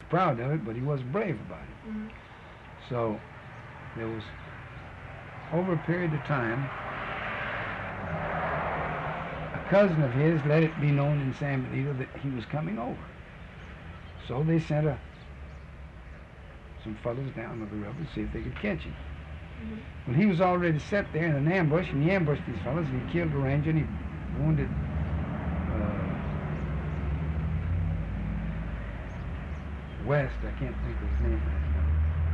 proud of it, but he wasn't brave about it. Mm-hmm. So there was, over a period of time, a cousin of his let it be known in San Benito that he was coming over. So they sent some fellows down to the river to see if they could catch him. Mm-hmm. Well, he was already set there in an ambush, and he ambushed these fellows, and he killed the ranger, and he wounded West. I can't think of his name right now.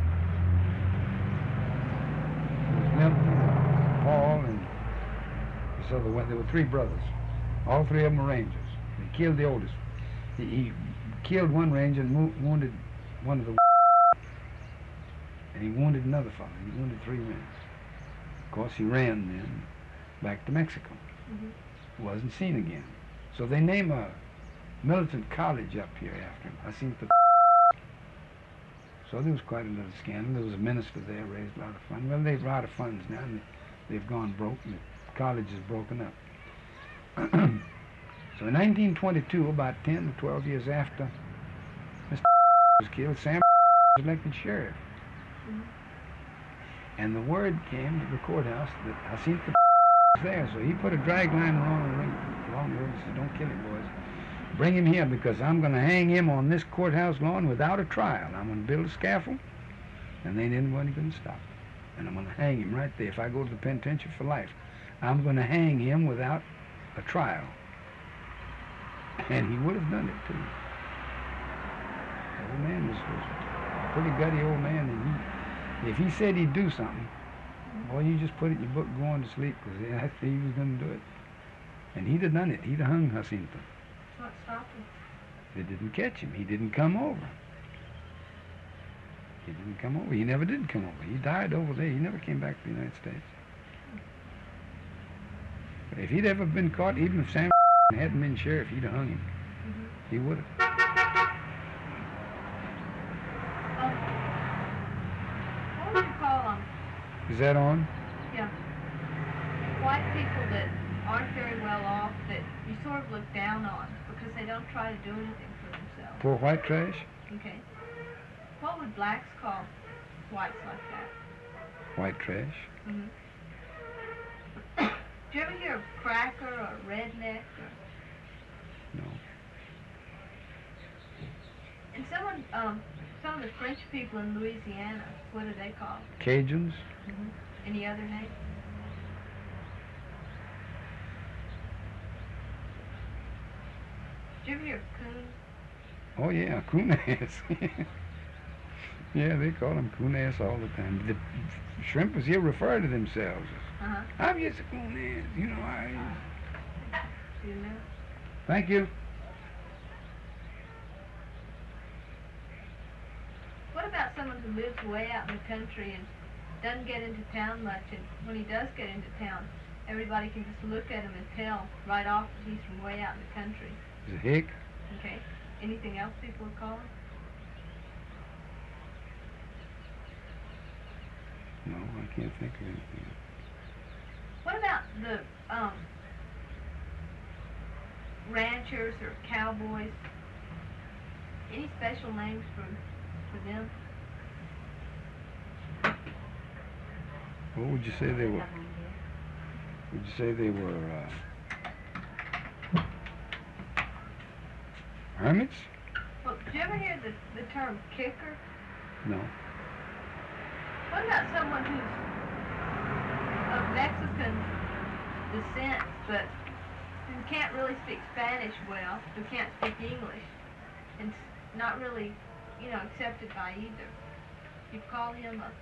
It was Milton, Paul, and this other one. There were three brothers. All three of them were rangers. They killed the oldest. He killed one ranger and wounded one of the, and he wounded another fellow. He wounded three men. Of course, he ran then back to Mexico. Mm-hmm. Wasn't seen again. So they named a militant college up here after him. Jacinto. So there was quite a little scandal. There was a minister there, raised a lot of funds. Well, they've out of funds now, and they've gone broke, and the college is broken up. So in 1922, about 10 or 12 years after Mr. was killed, Sam was elected sheriff. Mm-hmm. And the word came to the courthouse that Jacinto was there. So he put a drag line along the road and said, "Don't kill him, boys. Bring him here, because I'm going to hang him on this courthouse lawn without a trial. I'm going to build a scaffold, and they didn't want to stop it. And I'm going to hang him right there. If I go to the penitentiary for life, I'm going to hang him without a trial." And he would have done it, too. The old man was a pretty gutty old man, and if he said he'd do something, boy, you just put it in your book going to sleep, because he was going to do it. And he'd have done it. He'd have hung Jacinto. What stopped him? They didn't catch him. He didn't come over. He didn't come over. He never did come over. He died over there. He never came back to the United States. But if he'd ever been caught, even if Sam hadn't been sheriff, he'd have hung him. Mm-hmm. He would have. What would you call them? Is that on? Yeah. White people that aren't very well off, that you sort of look down on because they don't try to do anything for themselves. Poor white trash? Okay. What would blacks call whites like that? White trash? Mm-hmm. Do you ever hear of cracker or redneck? No. And some of the French people in Louisiana, what do they call it? Cajuns? Mm-hmm. Any other name? Did you ever hear of coon? Oh, yeah, coon-ass. Yeah, they call them coon-ass all the time. The shrimpers here refer to themselves as, Uh-huh. "I'm just a coon-ass, you know, Do you know? Thank you. What about someone who lives way out in the country and doesn't get into town much, and when he does get into town, everybody can just look at him and tell right off that he's from way out in the country? Is it hick? Okay. Anything else people would call him? No, I can't think of anything. What about the ranchers or cowboys? Any special names for them? What would you say they were? Would you say they were hermits? Well, did you ever hear the term kicker? No. What about someone who's of Mexican descent, but who can't really speak Spanish well, who can't speak English, and not really, accepted by either? You call him a...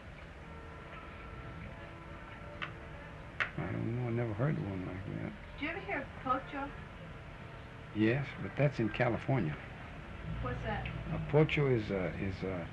I don't know. I never heard of one like that. Did you ever hear of pocho? Yes, but that's in California. What's that? A pocho is a